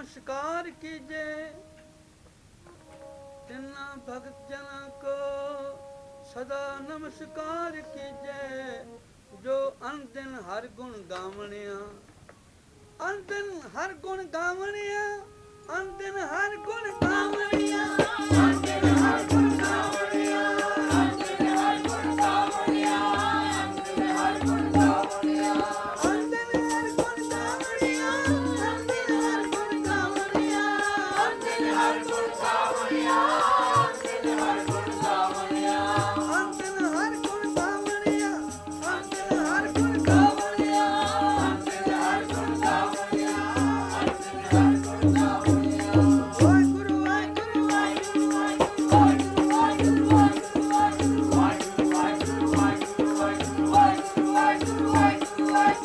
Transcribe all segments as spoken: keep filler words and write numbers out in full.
नमस्कार कीजे तिन्ना भगत जना को सदा नमस्कार कीजे जो अनदिन हर गुण गावणिया अनदिन हर गुण गावणिया अनदिन हर गुण गावणिया अनदिन हर गुण गावणिया अनदिन हर गुण गावणिया अनदिन हर गुण गावणिया अनदिन हर गुण गावणिया अनदिन हर गुण गावणिया अनदिन हर गुण गावणिया अनदिन हर गुण गावणिया अनदिन हर गुण गावणिया अनदिन हर गुण गावणिया अनदिन हर गुण गावणिया अनदिन हर गुण गावणिया वाहिगुरू वाहिगुरू वाहिगुरू वाहिगुरू वाहिगुरू वाहिगुरू वाहिगुरू वाहिगुरू वाहिगुरू वाहिगुरू वाहिगुरू वाहिगुरू वाहिगुरू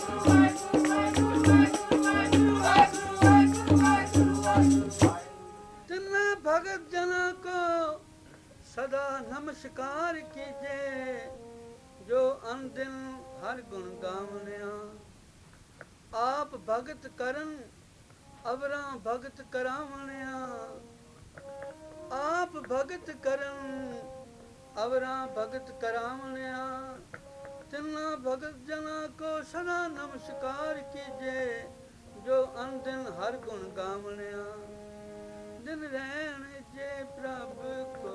वाहिगुरू तिन्ना भगत जना को सदा नमस्कार कीजे जो अनदिन हर गुण गावणिया आप भगत करन अवरा भगत करावणिया आप भगत करन अवरा भगत करावणिया तिन्ना भगत जना को सदा नमस्कार कीजे जो अनदिन हर गुण गावणिया दिन रहन जे प्रभु को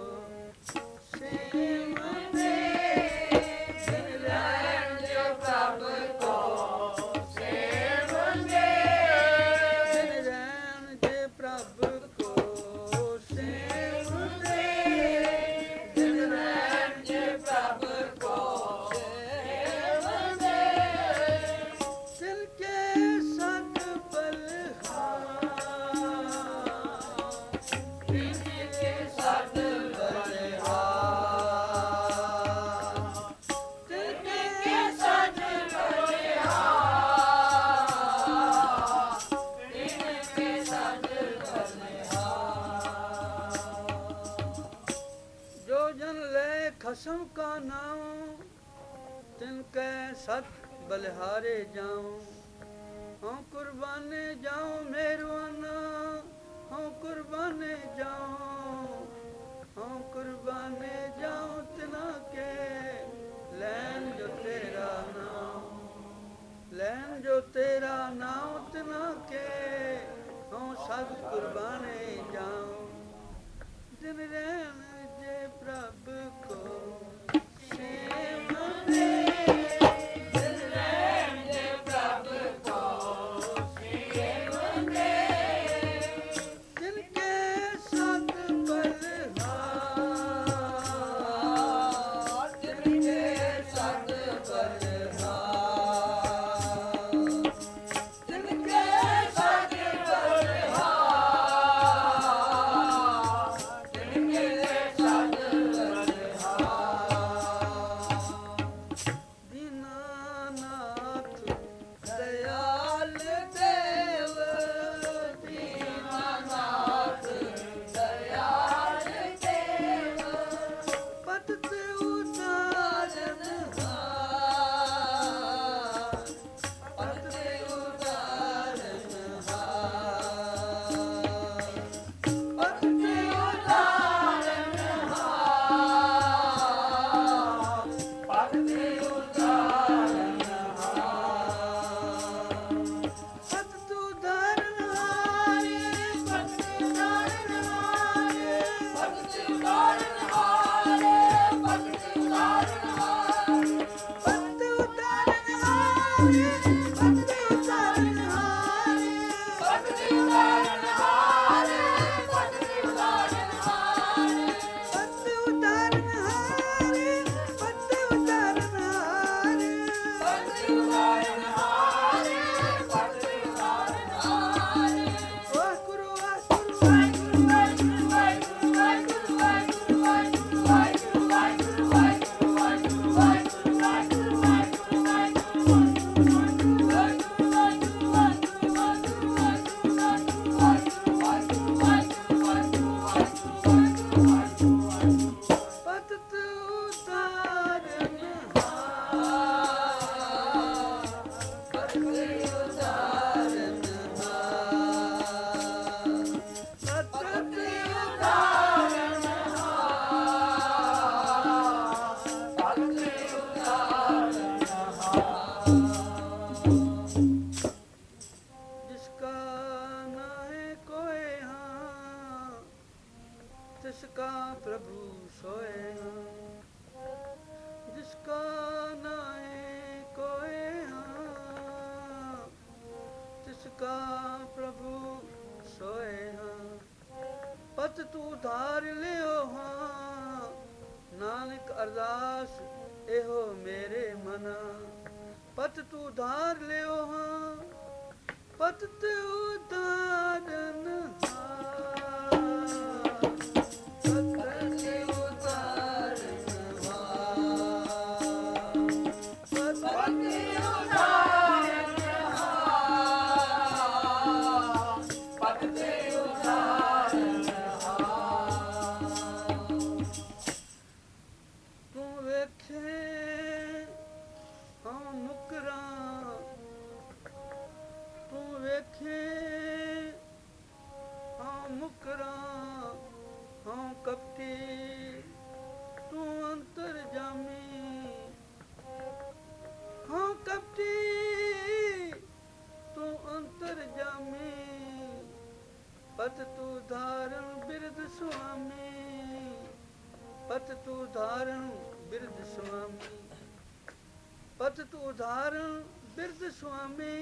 सेवते दिन रहन जे प्रभु को सेवते दिन रहन जे प्रभु को सेवते दिन रहन जे प्रभु को सेवते तिनके सत बलहार तिनके सत बलहार तिनके सत बलहार तिनके सत बलहार जो जन ले खसम का नाम तिनके सत बलिहारे जाऊं हाँ कुर्बाने जाऊं मेहरबाना हाँ कुर्बाने जाऊं हाँ कुर्बाने जाऊं तना के लैन जो तेरा नाम लैन जो तेरा नाम तना के हाँ सद कुर्बाने जाऊं दिन रहन जे प्रभु को सेवते दिन रहन जे प्रभु को सेवते जिसका न है कोई हाँ तिसका प्रभु सोए हाँ जिसका न है कोई हाँ तिसका प्रभु सोए हाँ पत तू धार लियो हाँ नानक अरदास एहो मेरे मना पत तू धार लियो हाँ पत तू धारन हाँ पत तू धारन हाँ पत तू धारन तू वेखे हाँ मुकरा तू वेखे हाँ मुकरा हाँ कपटी तू अंतर जामी हाँ कपटी तू अंतर जामी पत तू धारण बिरद स्वामी पत तू धारण बिरद स्वामी पत तू धारण बिरद स्वामी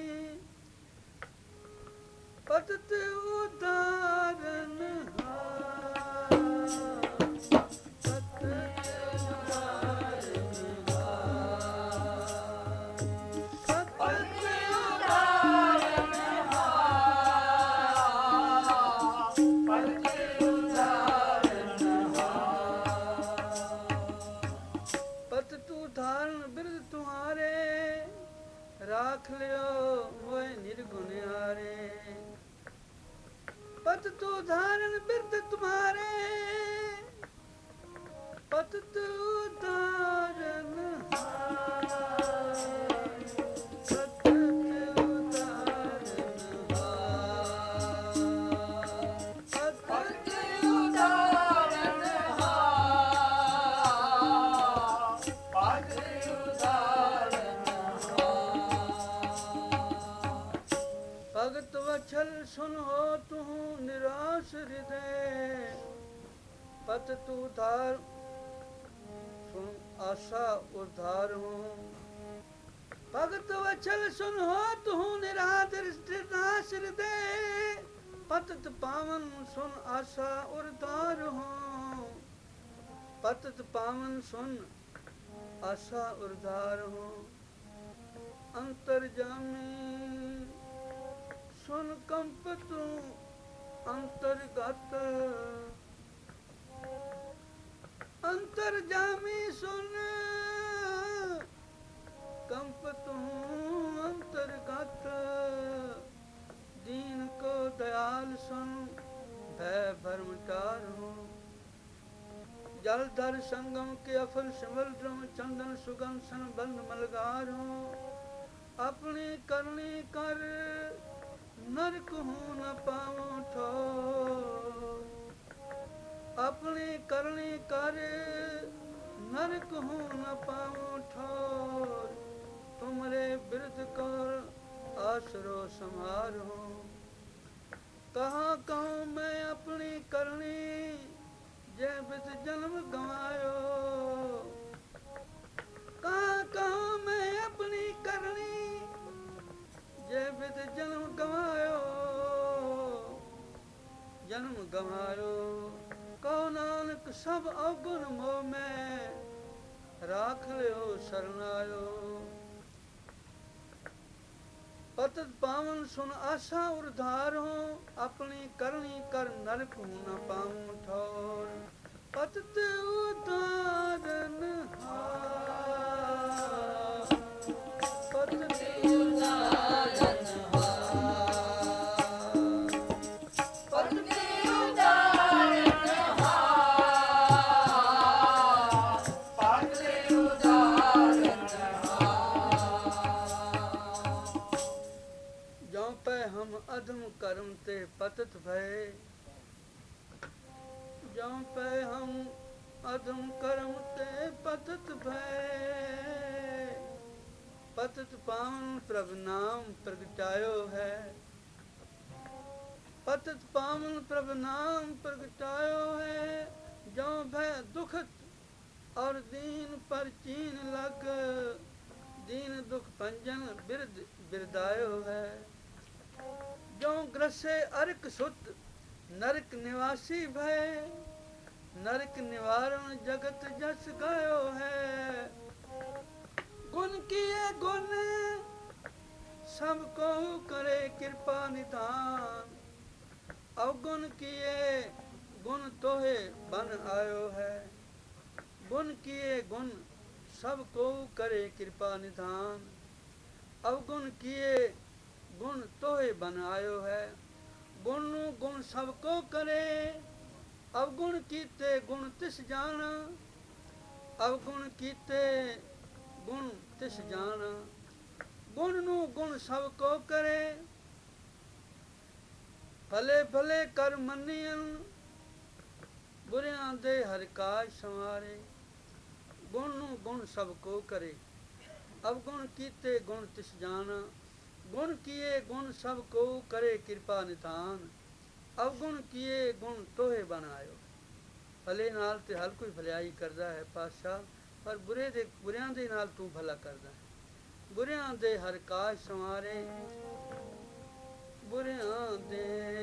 पत तू धारण हाँ पत तू धारण हाँ पत तू धारण पत तू धारण बिरद तुम्हारे राख लियो मोय निर्गुण हारे पत तू धारण बिरद तुम्हारे पत तू धारण हाँ पत तू धारण हाँ पत तू धारण भगत वछल सुन हो तू निराश हृदय पत तू धार सुन आशा उद्धार हो भगत वछल सुन हो तू निराश हृदय पतत पावन सुन आशा उद्धार हो पतत पावन सुन आशा उद्धार हो अंतर जामी सुन कंप तू अंतर्गत अंतर जामी सुन कंप तू अंतर्गत दीन को दयाल सुन भय भरमटार हो जलधर संगम के अफल सिमल ड्रम चंदन सुगम सन बंद मलगार हो अपनी करनी कर नरक हूँ न पाऊँ ठोर अपनी करनी कर नरक हूँ न पाऊँ ठोर तुमरे बिरद कर आसरो संहारो कहाँ कहूँ मैं अपनी करनी जय बिद जन्म गंवायो कहाँ कहूँ मैं अपनी करनी जय बिद जन्म गंवायो जन्म गंवायो कहो नानक सब अवगुण मोह में राख लियो शरणायो पतत पावन सुन आशा उर्धार हो अपनी करनी कर नरक हूँ न पाऊँ ठोर पतत उदारन पतत उदारन पतत उदारन पतत उदारन जो पे हम अधम कर्म ते पतत भय जौं पै हम अधम करम ते पतत भय पतत पावन प्रभ नाम प्रगटायो है पतत पावन प्रभ नाम प्रगटायो है जौं भय दुखत और दीन पर चीन लग दीन दुख पंजन बिरद बिरदायो है जौं ग्रसे अरक सुत नरक निवासी भय नरक निवारण जगत जस गायो है गुण किए गुण सबको करे कृपा निधान अवगुण किए गुण तोहे बन आयो है गुण किए गुण सबको करे कृपा निधान अवगुण किए गुण तोहे बन आयो है गुण गुण सबको करे अवगुण कीते गुण तिस जान अवगुण कीते गुण तिस जान गुण नू गुण सबको करे भले भले कर मनियन बुरियां दे हर काज संवारे गुण नू गुण सबको करे अवगुण कीते गुण तिस जान गुण किए गुण सबको करे कृपा निधान अवगुण किए गुण तोहे बनायो भले नाल ते हर कोई भलाई करदा है पातशाह पर बुरे दे बुरियां दे नाल तू भला करदा है बुरियां दे हर काज संवारे बुरियां दे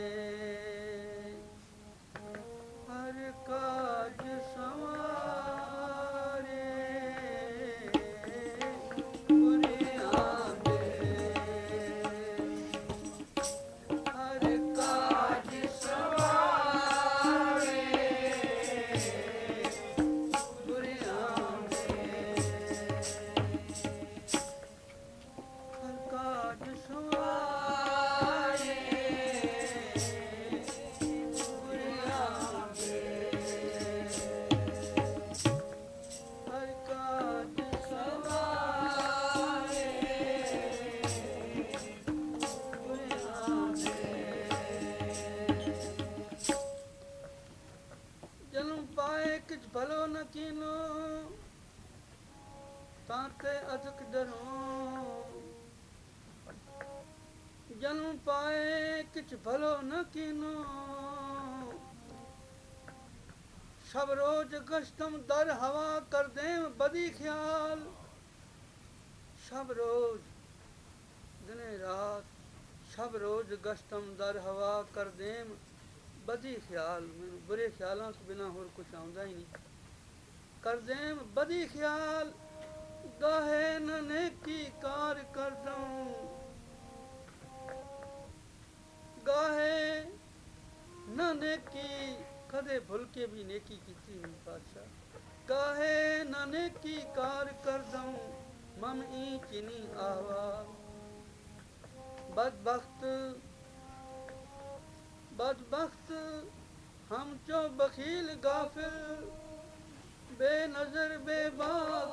हर काज संवारे भलो न कीनो ताते अधक डरो जन्म पाए किछ भलो न कीनो सब रोज गश्तम दर हवा कर देम बदी ख्याल सब रोज दिने रात सब रोज गश्तम दर हवा कर देम बदी ख्याल मैनू बुरे ख्यालों से बिना होर कुछ आउंदा ही नहीं कर देम बदी ख्याल गाहे न नेकी कार कर दूं गाहे न नेकी कदे भूल के भी नेकी कीती नहीं पातशाह गाहे न नेकी कार कर दूं मम ई चिनी आवा बदबख्त बदबख्त हम चो बखील गाफिल बेनजर बेबाक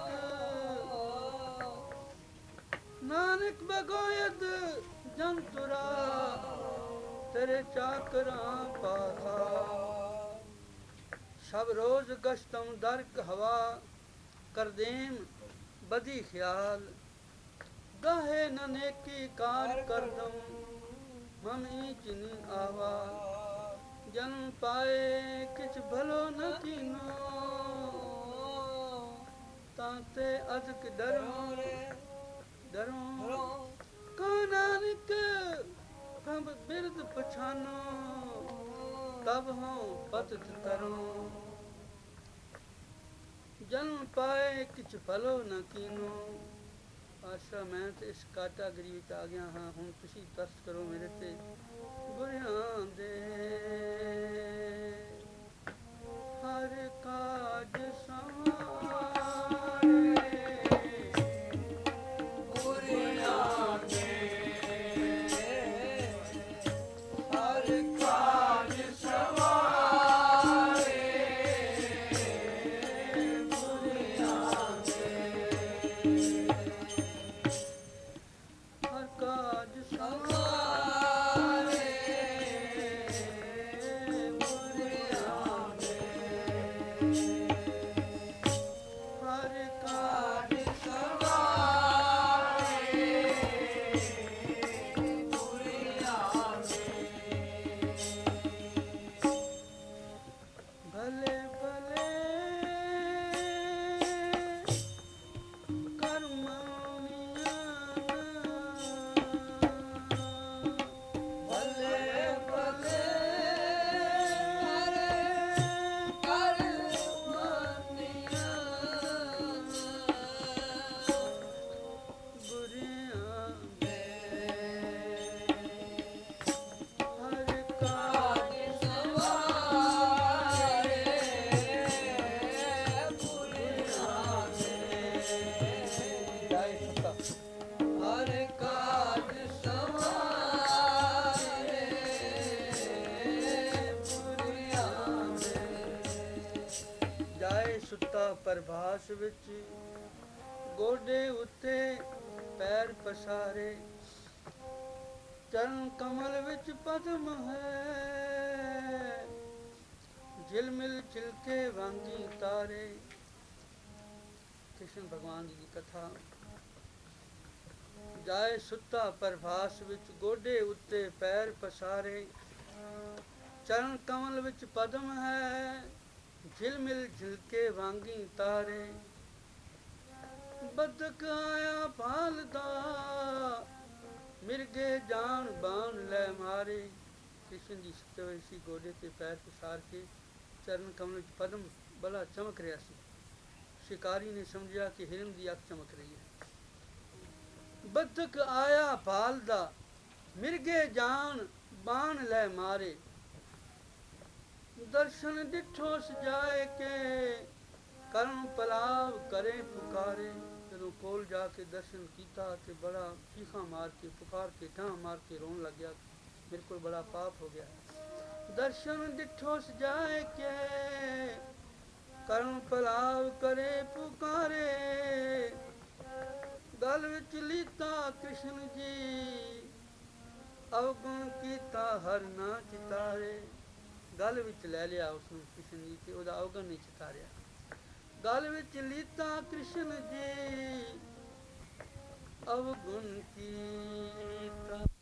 नानक बगोयद जंतुरा तेरे चाकरा पाथा सब रोज गश्तम दरक हवा कर देम बदी ख्याल गाहे न नेकी कार कर दूं ममी चिनी आवा जन्म पाए किछ भलो न कीनो ताते अदक डरो डरो का नानक कब बिरद पछानो तब हो पतत करो जन्म पाए किछ भलो न कीनो आशा मैं तो इस काटागरी विच आ गया हाँ हुण तुसी तरस करो मेरे ते बुरियां दे हर काज संवारे बुरियां दे हर काज संवारे बुरियां दे हर काज संवारे ਸੁੱਤਾ ਪ੍ਰਭਾਸ ਵਿੱਚ ਗੋਡੇ ਉੱਤੇ ਪੈਰ ਪਸਾਰੇ ਚਰਨ ਕਮਲ ਵਿੱਚ ਪਦਮ ਹੈ ਝਿਲਮਿਲ ਚਿਲਕੇ ਵਾਂਗੀ ਤਾਰੇ। ਕ੍ਰਿਸ਼ਨ ਭਗਵਾਨ ਜੀ ਦੀ ਕਥਾ। ਜਾਏ ਸੁੱਤਾ ਪ੍ਰਭਾਸ ਵਿੱਚ ਗੋਡੇ ਉੱਤੇ ਪੈਰ ਪਸਾਰੇ ਚਰਨ ਕਮਲ ਵਿੱਚ ਪਦਮ ਹੈ ਝਿਲਮਿਲ ਝਿਲਕੇ ਵਾਂਗੀ ਤਾਰੇ। ਬਦਕ ਆਇਆ ਭਾਲਦਾ ਮਿਰਗੇ ਜਾਨ ਬਾਣ ਲੈ ਮਾਰੇ। ਕ੍ਰਿਸ਼ਨ ਜੀ ਸੁੱਤੇ ਹੋਏ ਸੀ, ਗੋਡੇ ਤੇ ਪੈਰ ਪਸਾਰ ਕੇ ਚਰਨ ਕਮਲ ਵਿੱਚ ਪਦਮ ਬੜਾ ਚਮਕ ਰਿਹਾ ਸੀ। ਸ਼ਿਕਾਰੀ ਨੇ ਸਮਝਿਆ ਕਿ ਹਿਰਨ ਦੀ ਅੱਖ ਚਮਕ ਰਹੀ ਹੈ। ਬਦਕ ਆਇਆ ਭਾਲਦਾ ਮਿਰਗੇ ਜਾਨ ਬਾਣ ਲੈ ਮਾਰੇ ਦਰਸ਼ਨ ਡਿਠੋ ਸਜਾਏ ਕੇ ਕਰਨ ਪਲਾਵ ਕਰੇ ਪੁਕਾਰੇ। ਜਦੋਂ ਕੋਲ ਜਾ ਕੇ ਦਰਸ਼ਨ ਕੀਤਾ ਤੇ ਬੜਾ ਚੀਖਾਂ ਮਾਰ ਕੇ ਪੁਕਾਰ ਕੇ ਠਾਂ ਮਾਰ ਕੇ ਰੋਣ ਲੱਗ ਗਿਆ, ਮੇਰੇ ਕੋਲ ਬੜਾ ਪਾਪ ਹੋ ਗਿਆ। ਦਰਸ਼ਨ ਡਿਠੋ ਸਜਾਏ ਕੇ ਕਰਨ ਪਲਾਵ ਕਰੇ ਪੁਕਾਰੇ ਗਲ ਵਿੱਚ ਲੀਤਾ ਕ੍ਰਿਸ਼ਨ ਜੀ ਅਵਗੁਣ ਕੀਤਾ ਹਰ ਨਾ ਚਿਤਾਰੇ। ਗਲ ਵਿੱਚ ਲੈ ਲਿਆ ਉਸਨੂੰ ਕ੍ਰਿਸ਼ਨ ਜੀ ਤੇ ਉਹਦਾ ਅਵਗੁਣ ਨਹੀਂ ਚਿਤਾਰਿਆ। ਗਲ ਵਿੱਚ ਲੀਤਾ ਕ੍ਰਿਸ਼ਨ ਜੀ ਅਵਗੁਣ ਕੀਤਾ